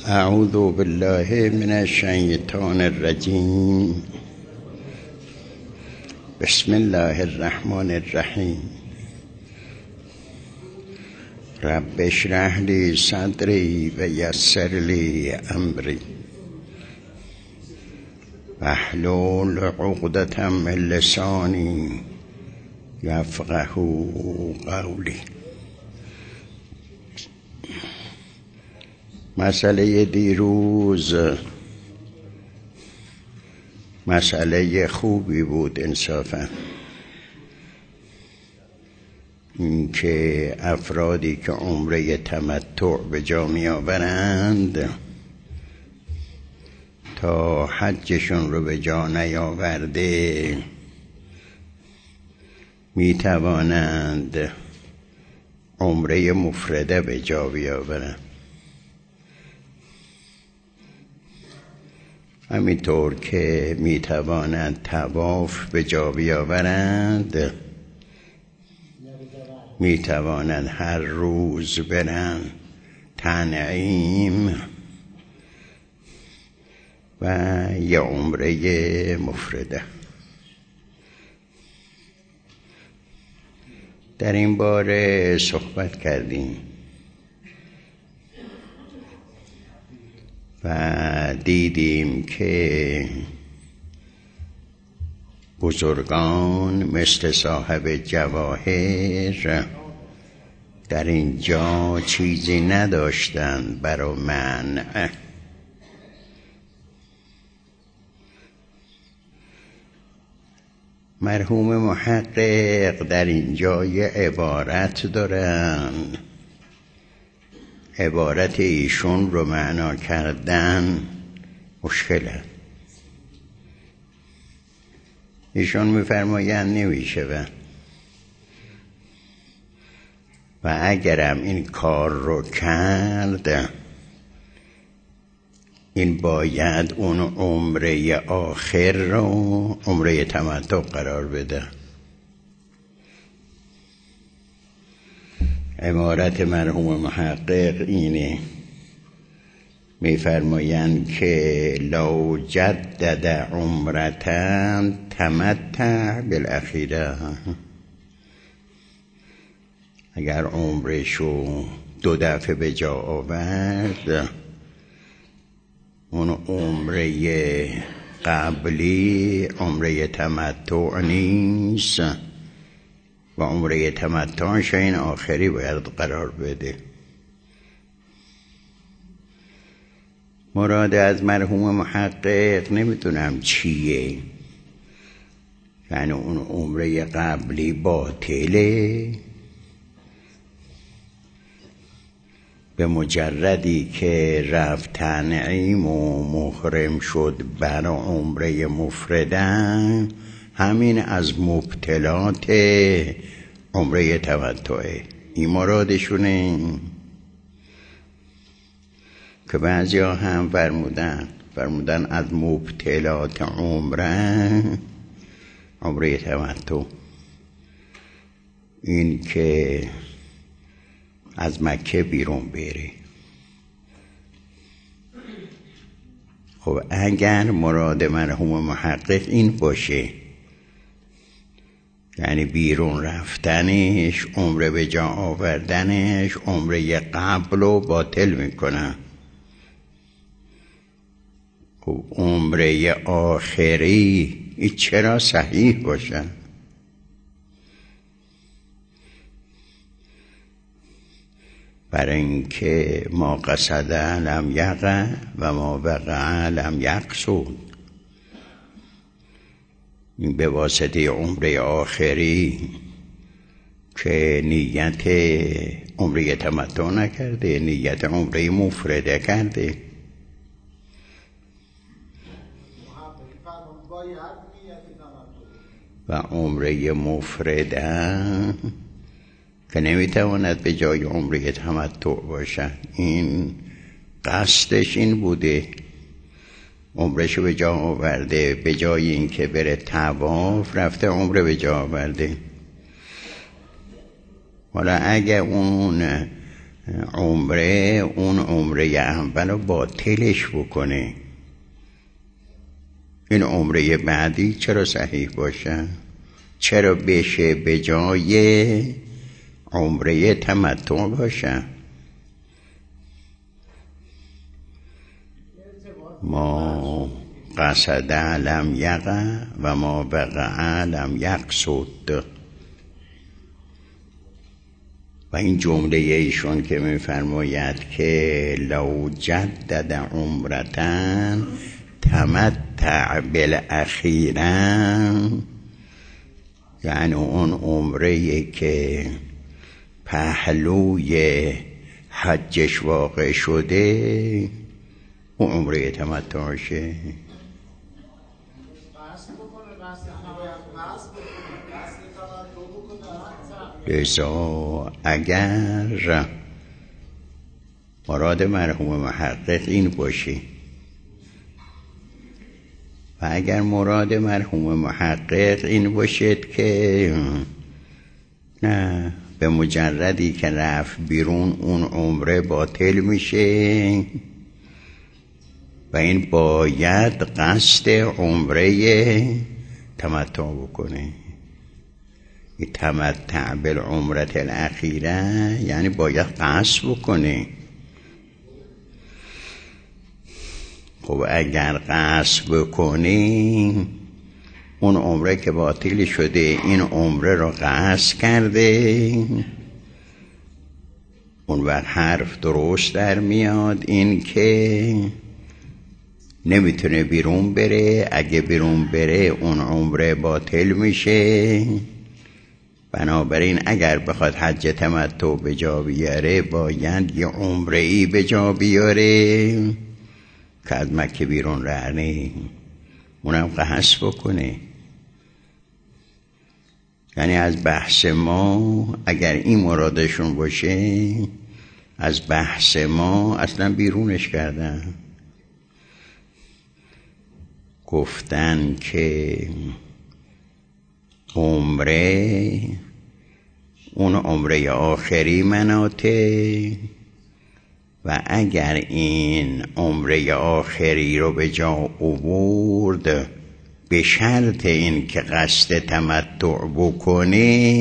اعوذ بالله من الشیطان الرجیم. بسم الله الرحمن الرحیم. رب اشرح لی صدری و یسر لی امری واحلل عقدة من لسانی یفقهوا قولی. مسئله دیروز مسئله خوبی بود انصافا، این که افرادی که عمره تمتع به جا می آورند تا حجشون رو به جا نیاورده می توانند عمره مفرده به جا بیاورند. همینطور که می توانند طواف به جا بیاورند، می توانند هر روز برن تنعیم و یه عمره مفرده. در این باره صحبت کردیم و دیدیم که بزرگان مثل صاحب جواهر در اینجا چیزی نداشتند برای منع. مرحوم محقق در اینجا یه عبارت دارن، عبارت ایشون رو معنا کردن مشکله. ایشون میفرمایند نمیشه و اگرم این کار رو کرد، این باید اون عمره آخر رو عمره تمتع قرار بده. عبارت مرحوم محقق اینه، میفرمایند که لو جدد عمرتن تمتع بالاخیره. اگر عمرشو 2 دفعه به جا آورد، اون عمره قبلی عمره تمتع نیست و عمره تمتعش این آخری باید قرار بده. مراد از مرحوم محقق نمیدونم چیه، یعنی اون عمره قبلی باطله، به مجردی که رفت تنعیم و محرم شد بر عمره مفردن، همین از مبطلات عمره تمتعه. این مرادشونه که بعضی ها هم فرمودن از مبطلات عمره تمتع این که از مکه بیرون بره. خب اگر مراد مرحوم محقق این باشه، یعنی بیرون رفتنش عمره به جا آوردنش عمره قبل رو باطل میکنه، خب عمره آخری این چرا صحیح باشه؟ برای اینکه ما قصد لم یقع و ما وقع لم یقصد. این به واسطه عمره آخری که نیت عمره تمتع نکرده، نیت عمره مفرده کرده. و عمره مفرده که نمیتواند به جای عمره تمتع باشد، این قصدش این بوده، عمرشو به جا آورده، به جای این که بره طواف رفته عمره به جا آورده. حالا اگه اون عمره اون عمره اول رو باطلش بکنه، این عمره بعدی چرا صحیح باشه؟ چرا بشه به جای عمره تمتع باشه؟ ما قصد لم یقع و ما وقع لم یقصد. و این جمله ایشون که میفرماید که لو جدد عمرتن تمتع بالاخیرا، یعنی اون عمره که پهلوی حجش واقع شده اون عمره تمتعشه. لذا اگر مراد مرحوم محقق این باشه و اگر مراد مرحوم محقق این باشد که نه، به مجردی که رفت بیرون اون عمره باطل میشه و این باید قصد عمره تمتع بکنه. تمتع بالعمرة الاخیره یعنی باید قصد بکنه. خب اگر قصد بکنی اون عمره که باطل شده این عمره رو قصد کرده، اون وقت حرف درست در میاد این که نمیتونه بیرون بره، اگه بیرون بره اون عمره باطل میشه. بنابراین اگر بخواد حج تمتع به جا بیاره باید یه عمره‌ای به جا بیاره که از مکه بیرون رهنه، اونم قصد بکنه. یعنی از بحث ما اگر این مرادشون باشه، از بحث ما اصلا بیرونش کردن، گفتن که عمره اون عمره آخری مناطه و اگر این عمره آخری رو به جا آورد به شرط این که قصد تمتع بکنه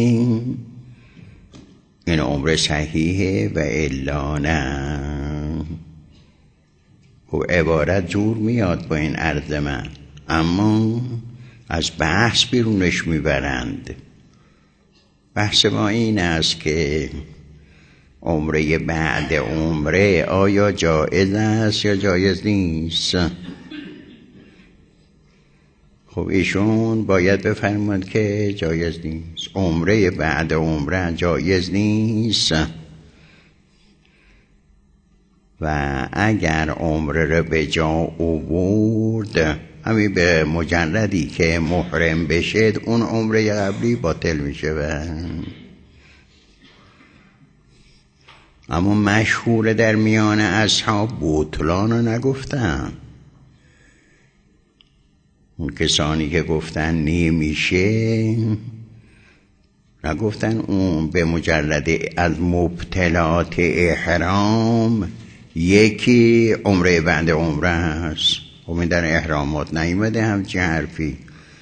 این عمره صحیحه و الا نه. و عبارت جور میاد با این عرض من، اما از بحث بیرونش میبرند. بحث ما این است که عمره بعد عمره آیا جایز است یا جایز نیست. خب ایشون باید بفرماند که جایز نیست، عمره بعد عمره جایز نیست و اگر عمره رو به جا آورد همین به مجردی که محرم بشد اون عمره قبلی باطل میشه. اما مشهور در میان اصحاب بطلان رو نگفتن. اون کسانی که گفتن نمیشه نگفتن اون به مجرد از مبتلات احرام یکی عمره بعد عمره هست. خب در احرامات نیومده همچین حرفی.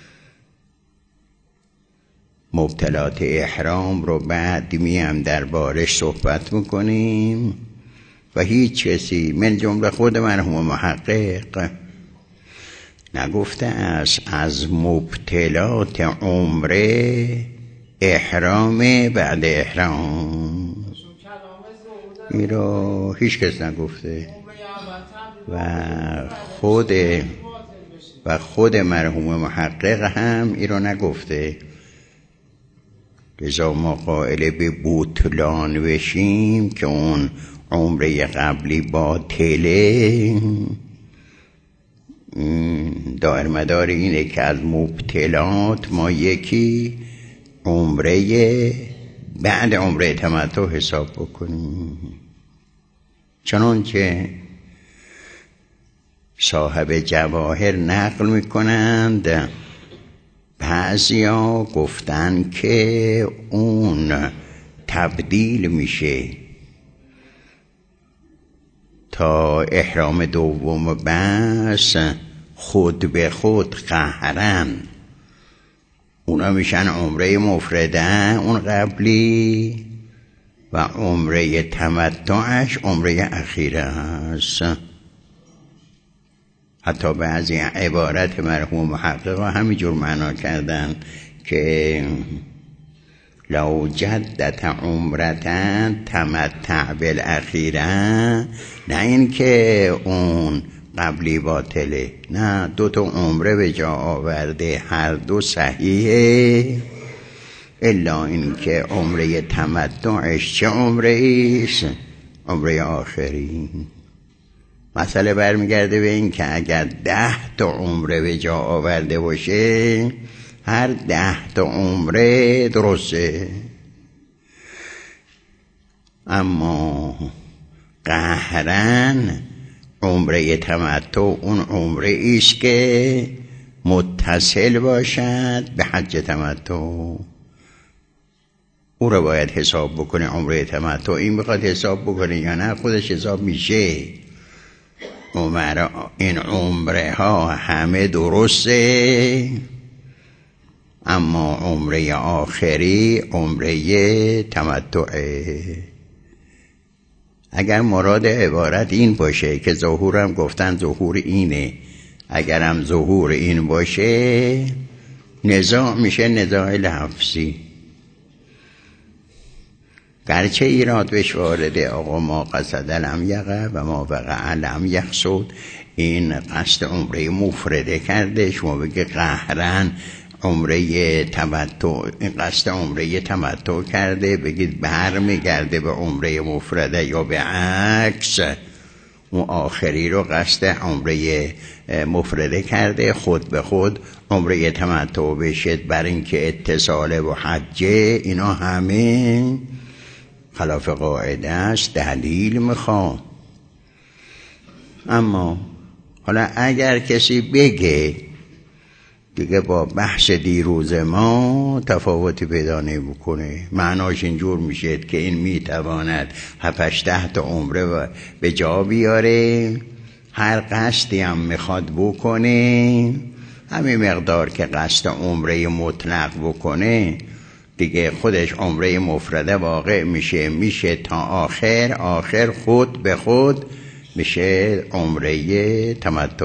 مبتلات احرام رو بعد میم در بارش صحبت میکنیم و هیچ کسی من جمله خود مرحوم محقق نگفته است از مبتلات عمره احرام بعد احرام. این رو هیچ کس نگفته و خود مرحوم محقق هم این رو نگفته. لذا ما قائل به بطلان بشیم که اون عمره قبلی باطله، دائر مدار اینه که از مبتلات ما یکی عمره بعد عمره تمتع حساب بکنیم. چنانچه صاحب جواهر نقل میکنند بعضیا گفتن که اون تبدیل میشه تا احرام دوم بس خود به خود قهرن، اونا میشن عمره مفرده اون قبلی و عمره تمتعش عمره اخیره است. حتی بعضی عبارت مرحوم محقق ها همینجور معنا کردن که لو جدت عمرتن تمتع بالاخیره، نه این که اون قبلی باطله، نه، 2 عمره به جا آورده، هر دو صحیحه، الا این که عمره تمتعش چه عمره ایست؟ عمره آخری. مسئله برمیگرده به این که اگر 10 عمره به جا آورده باشه، هر 10 عمره درسته. اما قهرن عمره تمتع اون عمره ایست که متصل باشد به حج تمتع، او رو باید حساب بکنه. عمره تمتع این میخواد حساب بکنه یا نه خودش حساب میشه. این عمره ها همه درسته، اما عمره آخری عمره تمتعه. اگر مراد عبارت این باشه که ظهورم گفتن ظهور اینه، اگرم ظهور این باشه نزاع میشه نزاع لفظی. گرچه ایراد بهش وارده آقا ما قصد لم یقع و ما وقع لم یقصد، این قصد عمره مفرده کرده، شما بگه قهرن عمره تمتع، این قصد عمره تمتع کرده، بگید برمیگرده به عمره مفرده، یا به عکس اون آخری رو قصد عمره مفرده کرده، خود به خود عمره تمتع بشه بر اینکه اتصال و حجه. اینا همه خلاف قاعده است، دلیل میخوام. اما حالا اگر کسی بگه دیگه با بحث دیروز ما تفاوتی پیدا نمی‌کنه، معناش اینجور میشه که این میتواند 7-8 عمره به جا بیاره، هر قصدی هم میخواد بکنه، همین مقدار که قصد عمره مطلق بکنه دیگه خودش عمره مفرده واقع میشه تا آخر خود به خود میشه عمره تمتع.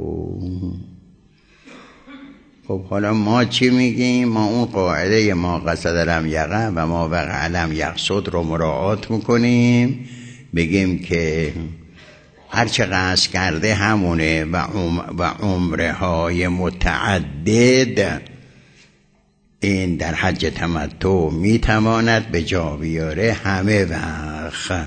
خب حالا ما چی میگیم؟ ما اون قاعده ما قصد لم یقع و ما وقع لم یقصد رو مراعات میکنیم، بگیم که هرچه قصد کرده همونه و عمره های متعدد این در حج تمتع میتواند به جا بیاره همه وقت،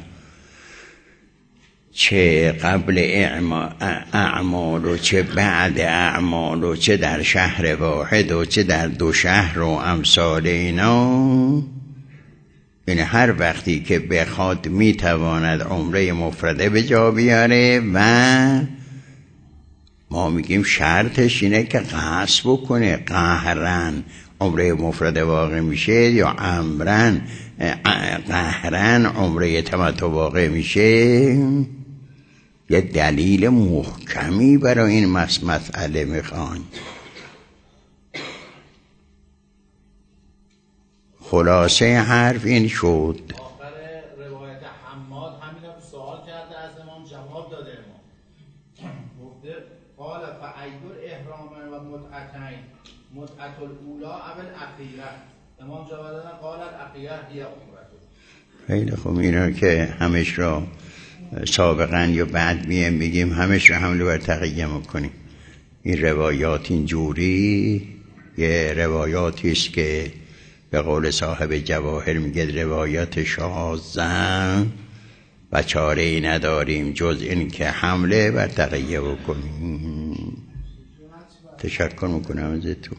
چه قبل اعمال و چه بعد اعمال و چه در شهر واحد و چه در 2 شهر و امثال اینا. این هر وقتی که بخواد میتواند عمره مفرده به جا بیاره و ما میگیم شرطش اینه که قصد بکنه، قهرن عمره مفرده واقع میشه یا امرن قهرن عمره تمتع واقع میشه. یه دلیل محکمی برای این مسئله میخوان. خلاصه حرف این شد. آخر روایت حماد همینا سوال کرده از امام، جواب داده امام گفته قال فعیدر احرام و متعتین متعت الاولا اول اخیره. امام جواب دادن قال الاخیره هی عمرته. خیلی خوب، اینا که همش را سابقا یا بعد میگیم همش را حمله بر تقیه میکنیم. این روایات اینجوری یه روایاتی است که به قول صاحب جواهر میگه روایات شاذن و چاره ای نداریم جز این که حمله بر تقیه بکنیم. تشکر میکنم ازتون.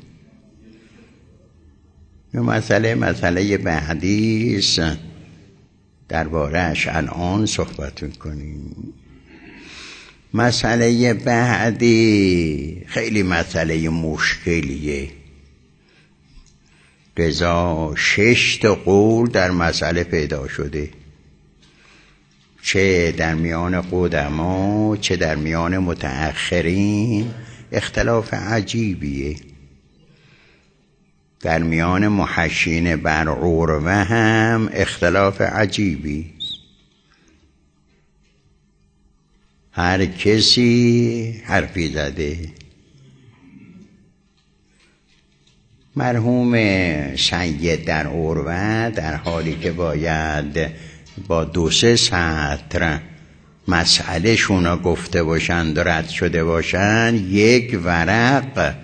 مسئله بعدی است، درباره‌اش الان صحبت میکنیم. مسئله بعدی خیلی مسئله مشکلیه. رضا 6 قول در مسئله پیدا شده. چه در میان قدما چه در میان متأخرین اختلاف عجیبیه. در میان محشین بر عروه هم اختلاف عجیبی. هر کسی حرفی زده. مرحوم سید در عروه در حالی که باید با 2-3 سطر مسئله شونا گفته باشند و رد شده باشند، 1 ورق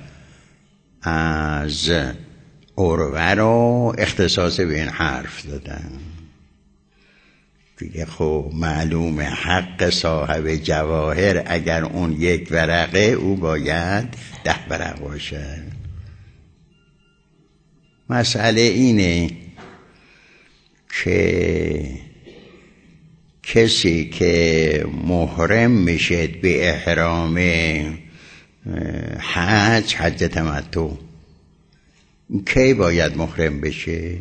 از عروه رو اختصاص به این حرف دادن. دیگه خب معلوم حق صاحب جواهر اگر اون 1 ورقه، او باید 10 ورق باشه. مسئله اینه که کسی که محرم میشه به احرام حج تمتع، کی باید محرم بشه؟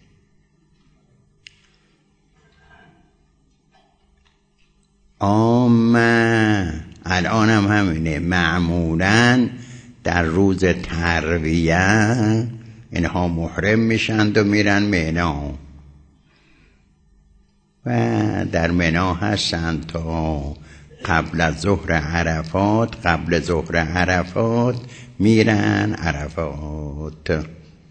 الان هم همینه. معمولاً در روز ترویه اینها محرم میشند و میرن مینا و در مینا هستند تا قبل از ظهر عرفات. قبل ظهر عرفات میرن عرفات.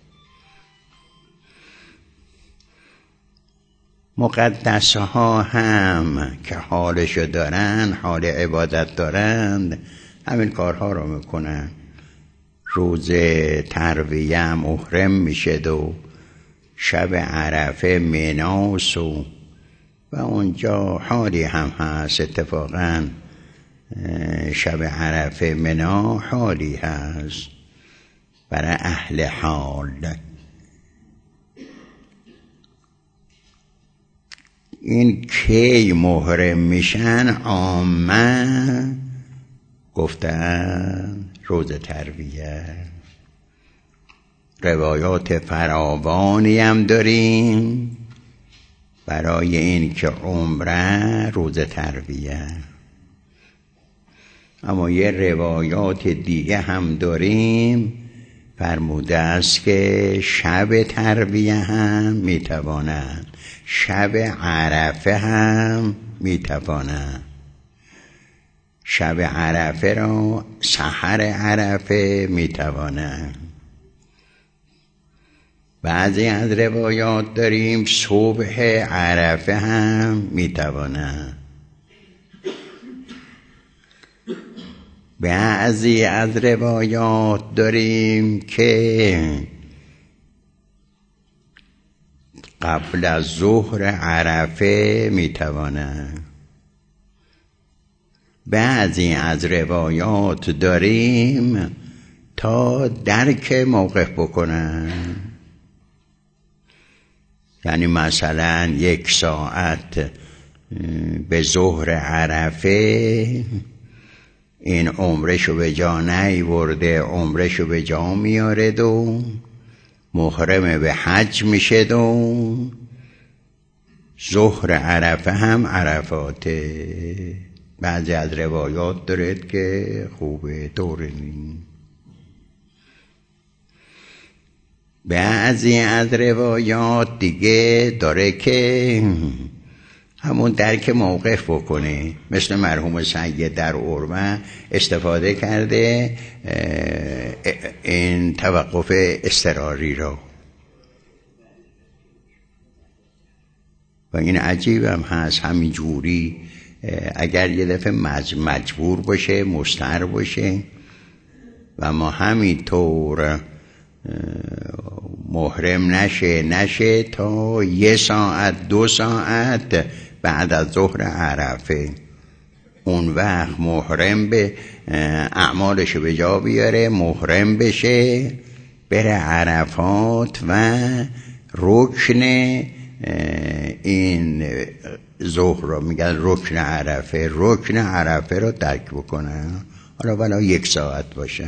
مقدس ها هم که حالشو دارن، حال عبادت دارند، همین کارها رو میکنن. روز ترویه محرم میشد و شب عرفه مناس و اونجا حالی هم هست. اتفاقا شب عرفه منا حالی هست برای اهل حال. این کی محرم میشن؟ عامه گفتن روز ترویه. روایات فراوانی هم داریم برای این که عمره روز ترویه. اما یه روایات دیگه هم داریم فرموده است که شب ترویه هم میتوانند، شب عرفه هم میتوانند. شب عرفه را سحر عرفه میتوانند. بعضی از روایات داریم صبح عرفه هم میتوانند. بعضی از روایات داریم که قبل از ظهر عرفه میتوانند. بعضی از روایات داریم تا درک موقف بکنن، یعنی مثلا 1 ساعت به ظهر عرفه این عمرشو به جا نیورده، عمرشو به جا میارد و محرم به حج میشد و ظهر عرفه هم عرفاته. بعضی از روایات دارد که خوبه طوره نیم. بعضی از روایات دیگه داره که همون درک موقف بکنه، مثل مرحوم سید در عروه استفاده کرده این توقف اضطراری را. و این عجیب هم هست. همین جوری اگر یه دفعه مجبور باشه، مضطر باشه و ما همینطور محرم نشه تا 1 ساعت 2 ساعت بعد از ظهر عرفه، اون وقت محرم به اعمالشو به جا بیاره، محرم بشه، بره عرفات و رکن این ظهر رو میگن رکن عرفه، رکن عرفه رو درک بکنه، حالا ولی 1 ساعت باشه.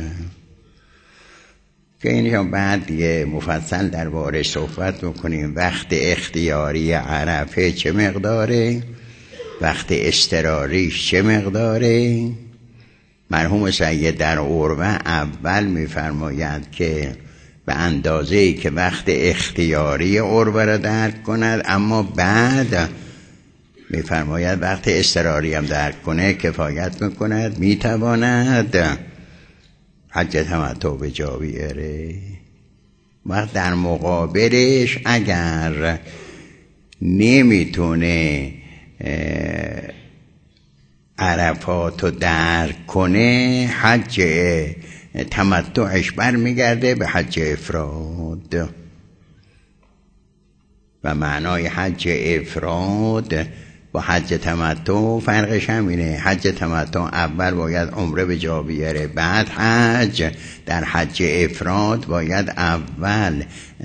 که اینجا بعد یه مفصل درباره صحبت بکنیم. وقت اختیاری عرفه چه مقداره وقت اضطراریش چه مقداره. مرحوم سید در عروه اول میفرماید که به اندازه‌ای که وقت اختیاری عروه را درک کند، اما بعد میفرماید وقت اضطراری هم درک کنه کفایت میکند، میتواند حج تمتع به جا بیاره. وقت در مقابلش اگر نمیتونه عرفات رو درک کنه، حج تمتعش برمیگرده به حج افراد. و معنای حج افراد با حج تمتع فرقش همینه. حج تمتع اول باید عمره به جا بیاره، بعد حج. در حج افراد باید اول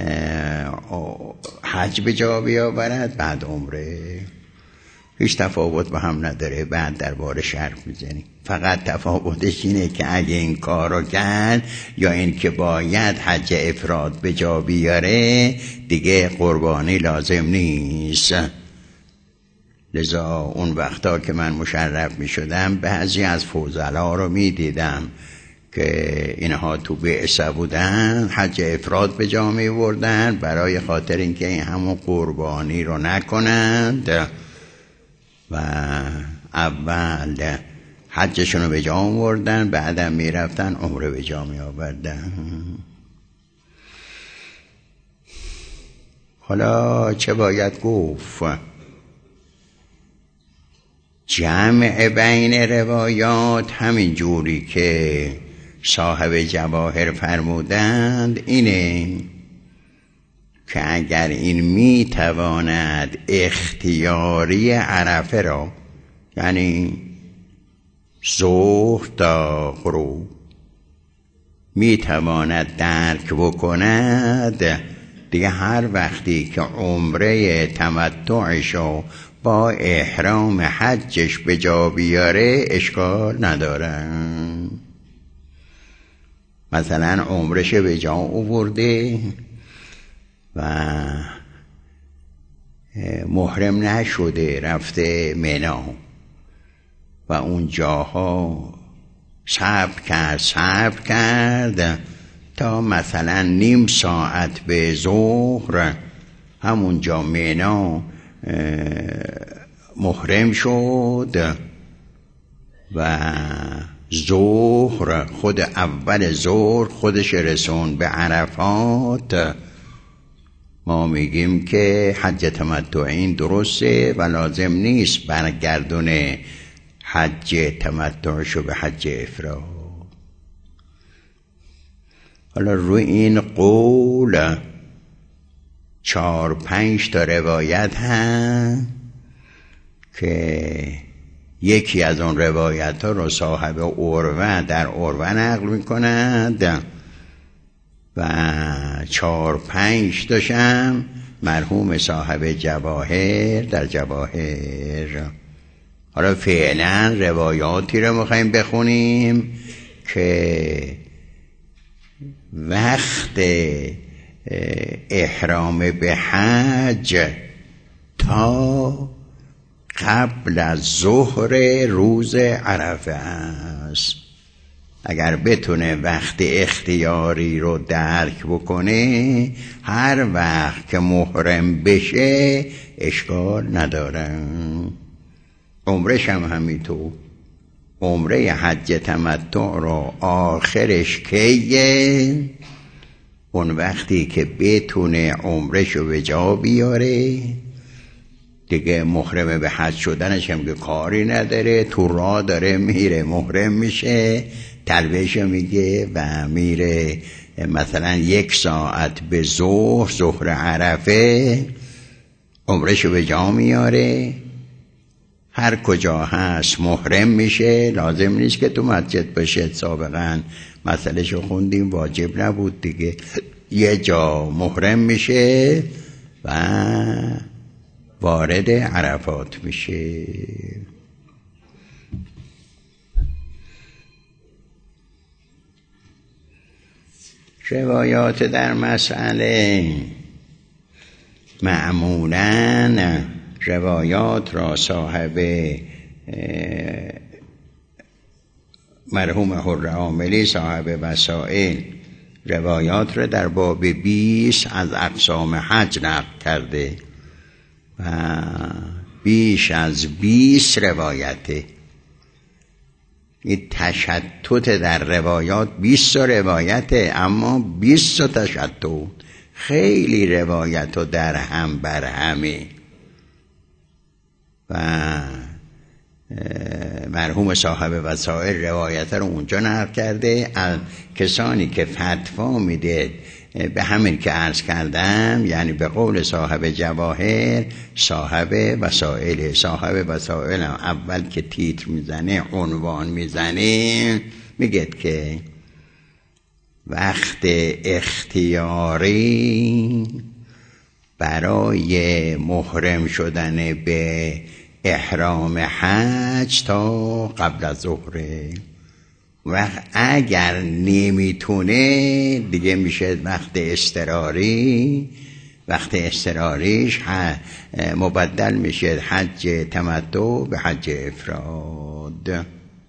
حج به جا بیاورد بعد عمره. هیچ تفاوت با هم نداره. بعد درباره شرح میزنیم. فقط تفاوتش اینه که اگه این کار رو کرد یا این که باید حج افراد به جا بیاره دیگه قربانی لازم نیست. لذا اون وقتا که من مشرف می شدم بعضی از فضلا رو می دیدم که اینها تو بعثه بودن، حج افراد به جا می بردن برای خاطر اینکه این همون قربانی رو نکنند و اول حجشون رو به جا آوردن، بعدم می رفتن عمره به جا می آوردن. حالا چه باید گفت؟ جمع بین روایات همین جوری که صاحب جواهر فرمودند اینه که اگر این میتواند اختیاری عرفه را، یعنی ظهر تا غروب میتواند درک بکند، دیگه هر وقتی که عمره تمتعشو با احرام حجش به جا بیاره اشکال نداره. مثلا عمرش به جا آورده و محرم نشده، رفته منی و اون جاها صبر کرد تا مثلا نیم ساعت به ظهر همونجا منی محرم شد و ظهر خود اول ظهر خودش رسون به عرفات، ما میگیم که حج تمتعین درسته و لازم نیست برگردونه حج تمتعشو به حج افراد. حالا روی این قول 4-5 تا روایت هم که یکی از اون روایت ها رو صاحب عروه در عروه نقل میکنند و 4-5 تاشم مرحوم صاحب جواهر در جواهر. حالا فعلا روایاتی رو میخوایم بخونیم که وقت احرام به حج تا قبل از ظهر روز عرفه است. اگر بتونه وقت اختیاری رو درک بکنه، هر وقت که محرم بشه اشکال نداره. عمرش هم همینطور. عمره حج تمتع رو آخرش کیه؟ اون وقتی که بتونه عمرشو به جا بیاره، دیگه محرم به حج شدنش هم که کاری نداره، تو راه داره میره محرم میشه، تلبیهشو میگه و میره مثلا 1 ساعت به ظهر عرفه عمرشو به جا میاره. هر کجا هست محرم میشه، لازم نیست که تو مسجد باشه. سابقا مسئله شو خوندیم، واجب نبود دیگه. یه جا محرم میشه و وارد عرفات میشه. روایات در مسئله معمولاً روایات را صاحب مرحوم حر عاملی صاحب وسائل روایات را در باب 20 از اقسام حج نقل کرده و بیش از 20 روایته. این تشتت در روایات 20 روایته، اما 20 تشتت، خیلی روایت و در هم بر همه. و مرحوم صاحب وسائل روایت رو اونجا نقل کرده. از کسانی که فتوا میده به همین که عرض کردم، یعنی به قول صاحب جواهر صاحب وسائل. صاحب وسائل هم اول که تیتر میزنه، عنوان میزنه، میگه که وقت اختیاری برای محرم شدن به احرام حج تا قبل از ظهره. وقت اگر نمیتونه دیگه میشه وقت اضطراری. وقت اضطراریش مبدل میشه حج تمتع به حج افراد.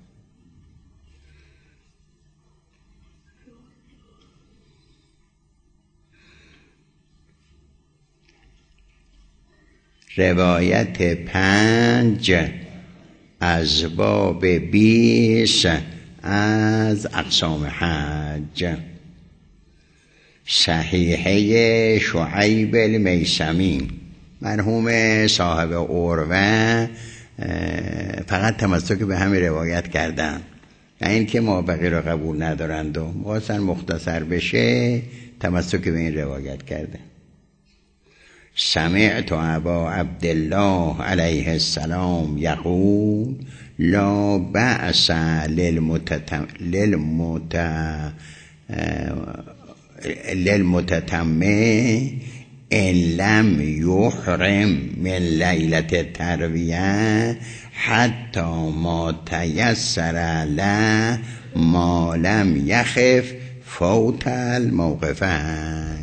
روایت 5 از باب 20 از اقسام حج. صحیحه شعیب المیثمی مرحوم صاحب عروه فقط تمسک به همین روایت کردن، نه این که ما بقیه را قبول ندارند و مختصر مختصر بشه تمسک به این روایت کرده. سمعت ابا عبدالله علیه السلام یقول لا بأس للمتتمع ان لم یحرم من لیلة الترویه حتی ما تیسر له ما لم یخف فوت الموقفین.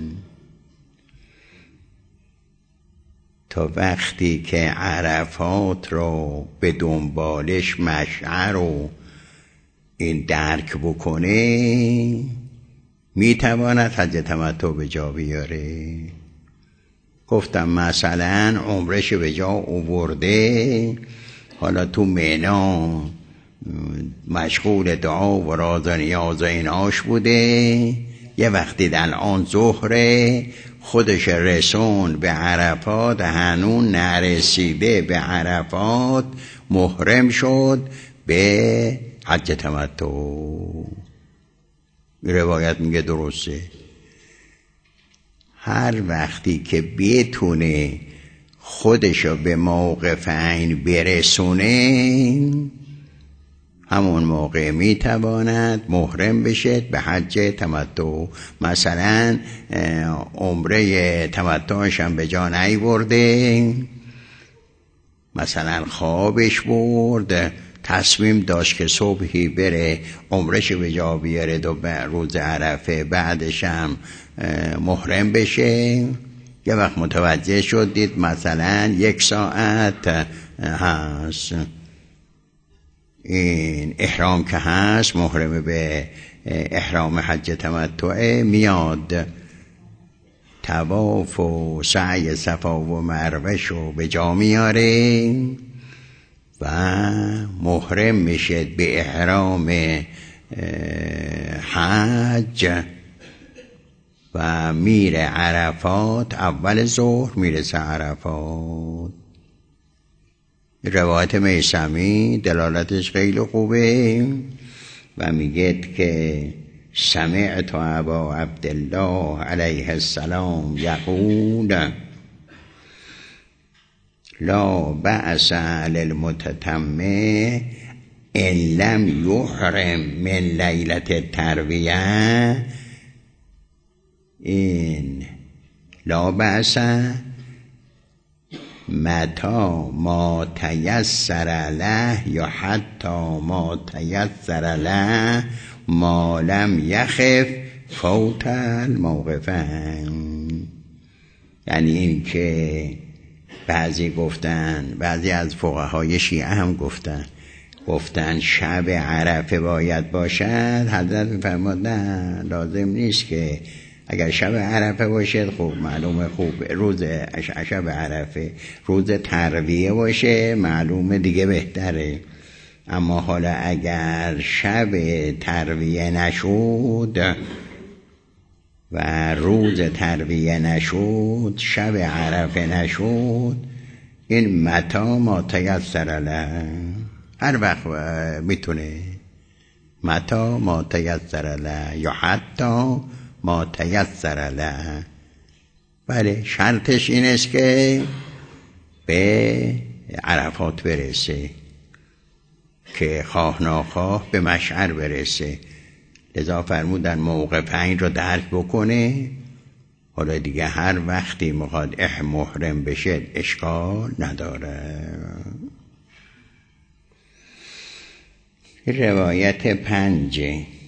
تا وقتی که عرفات رو به دنبالش مشعر رو این درک بکنه، میتواند حج تمتع به جا بیاره. گفتم مثلا عمرش به جا آورده، حالا تو مینا مشغول دعا و راز و نیاز و ایناش بوده، یه وقتی الان ظهره خودش رسون به عرفات، هنون نرسیده به عرفات، محرم شد به حج تمتع. روایت میگه درسته. هر وقتی که بتونه خودشو به موقف عین برسونه، همون موقع میتواند محرم بشه به حج تمتع. مثلا عمره تمتعش هم به جا نیورده، مثلا خوابش برد، تصمیم داشت که صبحی بره عمرش به جا بیاره و به روز عرفه بعدش هم محرم بشه. یه وقت متوجه شد دید مثلا 1 ساعت هست، این احرام که هست، محرم به احرام حج تمتع، میاد طواف و سعی صفا و مروه رو به جا میاره و محرم میشه به احرام حج و میره عرفات. اول ظهر میرسه عرفات. روایت میثمی دلالتش خیلی خوبه و میگه که سمعت ابا عبدالله علیه السلام یقول لا بأس للمتتمع ان لم یحرم من لیلة الترویه. این لا بأس متا ما تیسر له یا حتی ما تیسر له ما لم یخف فوت الموقفین. یعنی این که بعضی از فقهای شیعه هم گفتن شب عرفه باید باشد. حضرت می‌فرماد نه، لازم نیست که اگر شب عرفه باشد خوب معلومه، خوب روز شب عرفه روز ترویه باشه معلومه دیگه بهتره. اما حالا اگر شب ترویه نشد و روز ترویه نشد، شب عرفه نشد، این متا ما تیسر له، هر وقت میتونه، متا ما تیسر له یا حتی ما تیسر له. بله شرطش این است که به عرفات برسه، که خواه ناخواه به مشعر برسه. لذا فرمودن موقع 5 رو درک بکنه، حالا دیگه هر وقتی میخواد محرم بشه اشکال نداره. روایت 5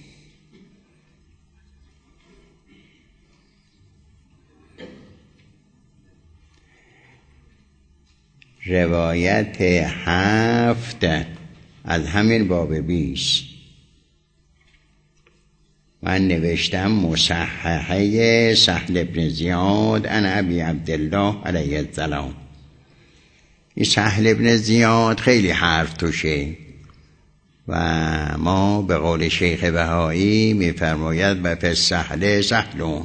روایت 7 از همین باب 20 من نوشتم مصححه سهل بن زیاد عن ابی عبدالله علیه السلام. این سهل بن زیاد خیلی حرف توشه و ما به قول شیخ بهایی میفرماید و پس سهل سهلون،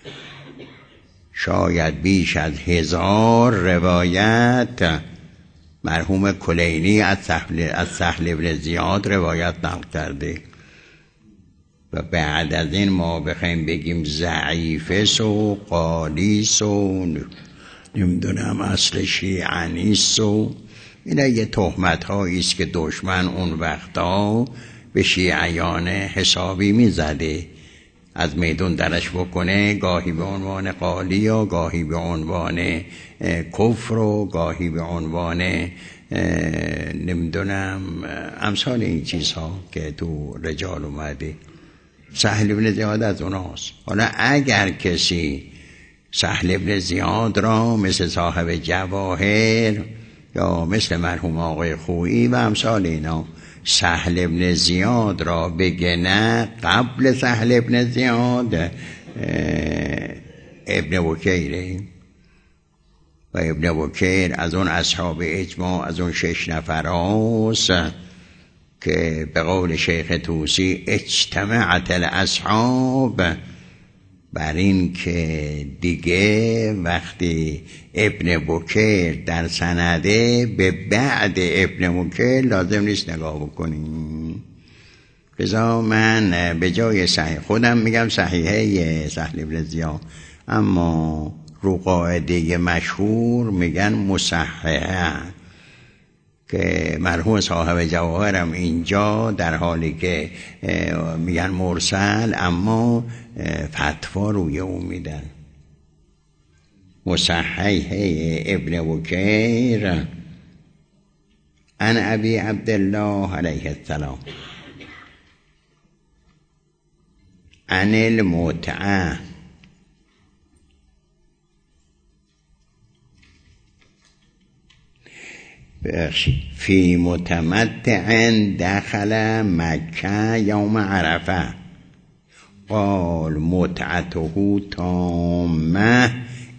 شاید بیش از 1000 روایت مرحوم کلینی از سهل بن زیاد روایت نقل کرده و بعد از این ما بخوایم بگیم ضعیفه و قالیس و نمیدونم اصل شیعه نیست و اینا یه تهمت هایی است که دشمن اون وقتا به شیعیان حسابی میزده، از میدون درش بکنه، گاهی به عنوان قالی و گاهی به عنوان کفر و گاهی به عنوان نمیدونم امثال این چیزها که تو رجال اومده. سهل بن زیاد از اوناست. حالا اگر کسی سهل بن زیاد را مثل صاحب جواهر یا مثل مرحوم آقای خویی و امثال اینا سهل بن زیاد را بگه نه، قبل سهل بن زیاد ابن بکیره و ابن بکیر از اون اصحاب اجماع، از اون 6 نفر هاست که به قول شیخ توسی اجتمعت الاصحاب بر این که دیگه وقتی ابن بکیر در سنده به بعد ابن بکیر لازم نیست نگاه بکنیم. لذا من به جای صحیح خودم میگم صحیحه سهل بن زیاد، اما رو قاعده مشهور میگن مصححه، که مرحوم صاحب جواهرم اینجا در حالی که میگن مرسل اما فتوا روی اون میدن. مصححه ابن بکیر عن ابی عبدالله علیه السلام عن المتعه فی متمتع دخل مکه یوم عرفه قال متعته تامه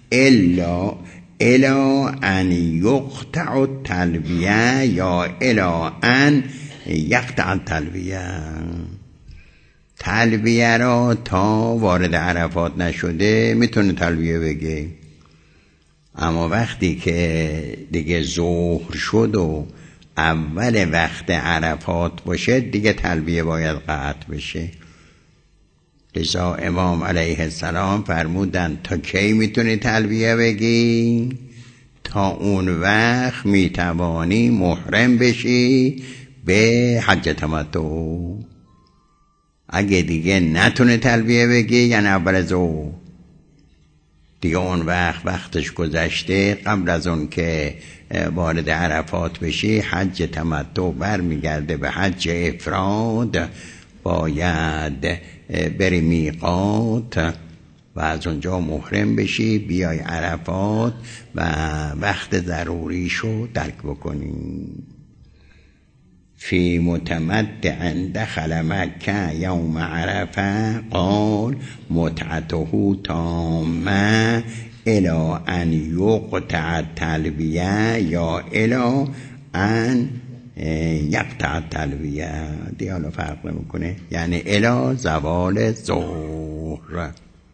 الا ان یقطع التلبیه یا الا ان یقطع التلبیه. تلبیه را تا وارد عرفات نشده میتونه تلبیه بگه، اما وقتی که دیگه ظهر شد و اول وقت عرفات باشه دیگه تلبیه باید قطع بشه. لذا امام علیه السلام فرمودن تا کی میتونی تلبیه بگی؟ تا اون وقت میتوانی محرم بشی به حج تمتع. اگه دیگه نتونه تلبیه بگی یعنی اول ظهر دیگه اون وقتش گذشته، قبل از اون که وارد عرفات بشی حج تمتع برمیگرده به حج افراد، باید بری میقات و از اونجا محرم بشی بیای عرفات و وقت ضروریشو درک بکنی. فی متمتع دخل مکه یوم عرفه قال متعته تامه الی ان یقطع التلبیه یا الی ان یقطع التلبیه. دیالا فرق نمیکنه، یعنی الی زوال ظهر.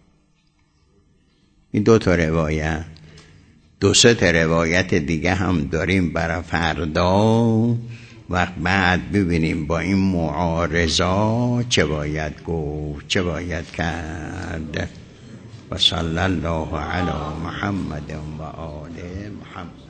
این دو تا روایت، دو سه تا روایت دیگه هم داریم برای فردا و بعد ببینیم با این معارضا چه باید گفت چه باید کرد. و صلی الله علی محمد و آل محمد.